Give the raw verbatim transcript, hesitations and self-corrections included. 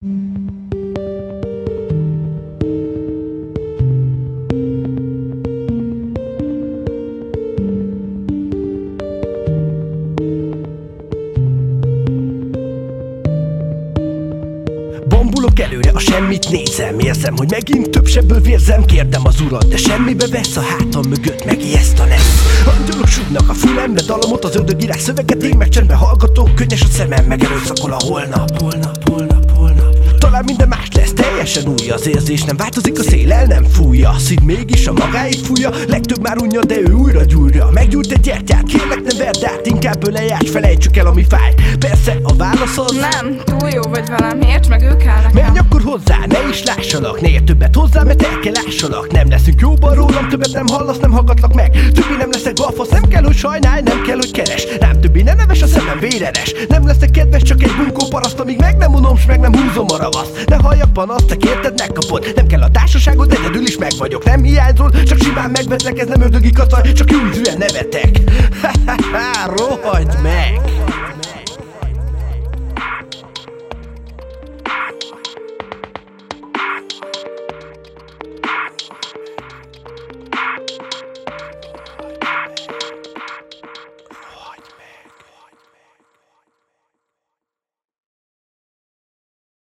Bambulok előre, a semmit nézem. Érzem, hogy megint több sebből vérzem. Kérdem az urat, de semmibe vesz. A hátam mögött megijeszt a lesz. Angyalok súgnak a fülembe dalomot, az ördögírás szöveget. Én meg csendben hallgatok, könnyes a szemem, megerőszakol a holnap. Holnap, holnap, holnap. Talán minden más lesz, teljesen új az érzés. Nem változik, a szél el nem fújja. A szív mégis a magáig fújja. Legtöbb már unja, de ő újra gyúrja. Meggyújt egy gyertyát, kérlek ne verd át. Inkább ölejás, felejtsük el ami fáj. Persze a válasz az nem, túl jó vagy velem, érts meg, ő kell nekem. Menj akkor hozzá, ne is lássalak. Ne érj többet hozzá, mert el kell lássalak. Nem leszünk jóban rólam, többet nem hallasz, nem hallgatlak meg. Többi nem leszek balfasz, nem kell, hogy sajnálj, nem kell, hogy keres. Rám többi ne neves, a szemem véreres. Nem leszek kedves, csak egy bunkó paraszt, amíg meg nem unom, s meg nem húzom a ravaszt. Ne halljak panaszt, te kérted, megkapod. Nem kell a társaságod, egyedül is meg vagyok. Nem hiányzol, csak simán megvetlek, ez nem ördögi kacaj, csak jó ízűen nevetek. Ha ha ha, rohadj meg!